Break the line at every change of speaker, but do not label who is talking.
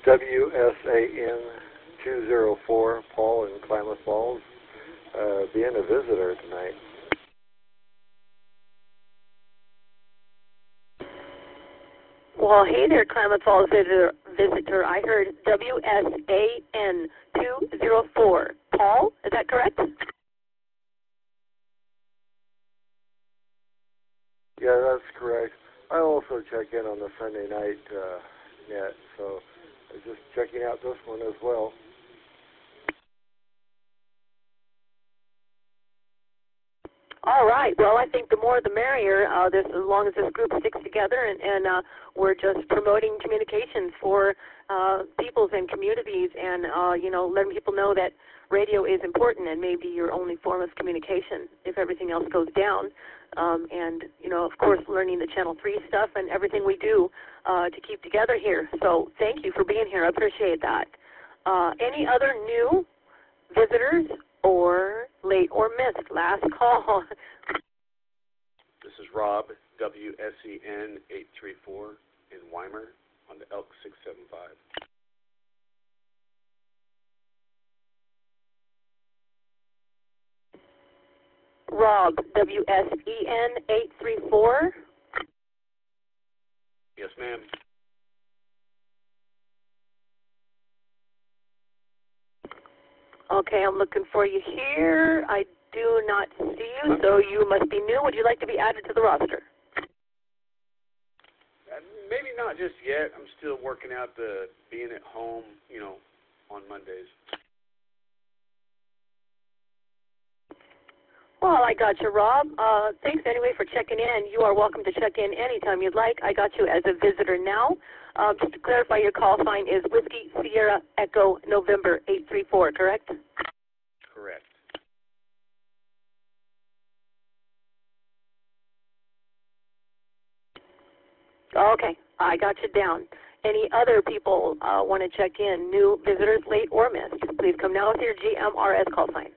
WSAN 204, Paul in Klamath Falls, being a visitor tonight.
Well, hey there, Klamath Falls visitor. I heard WSAN 204. Paul, is that correct?
Yeah, that's correct. I also check in on the Sunday night net, so I was just checking out this one as well.
All right. Well, I think the more the merrier, as long as this group sticks together and we're just promoting communications for peoples and communities and, letting people know that radio is important and maybe your only form of communication if everything else goes down. Of course, learning the Channel 3 stuff and everything we do to keep together here. So thank you for being here. I appreciate that. Any other new visitors or late or missed? Last call.
This is Rob, WSEN 834 in Weimar on the Elk 675.
Rob, WSEN 834.
Yes, ma'am.
Okay, I'm looking for you here. I do not see you, so you must be new. Would you like to be added to the roster?
Maybe not just yet. I'm still working out the being at home, on Mondays.
Well, I got you, Rob. Thanks anyway for checking in. You are welcome to check in anytime you'd like. I got you as a visitor now. Just to clarify, your call sign is Whiskey Sierra Echo November 834, correct?
Correct.
Okay, I got you down. Any other people want to check in, new visitors, late or missed? Please come now with your GMRS call sign.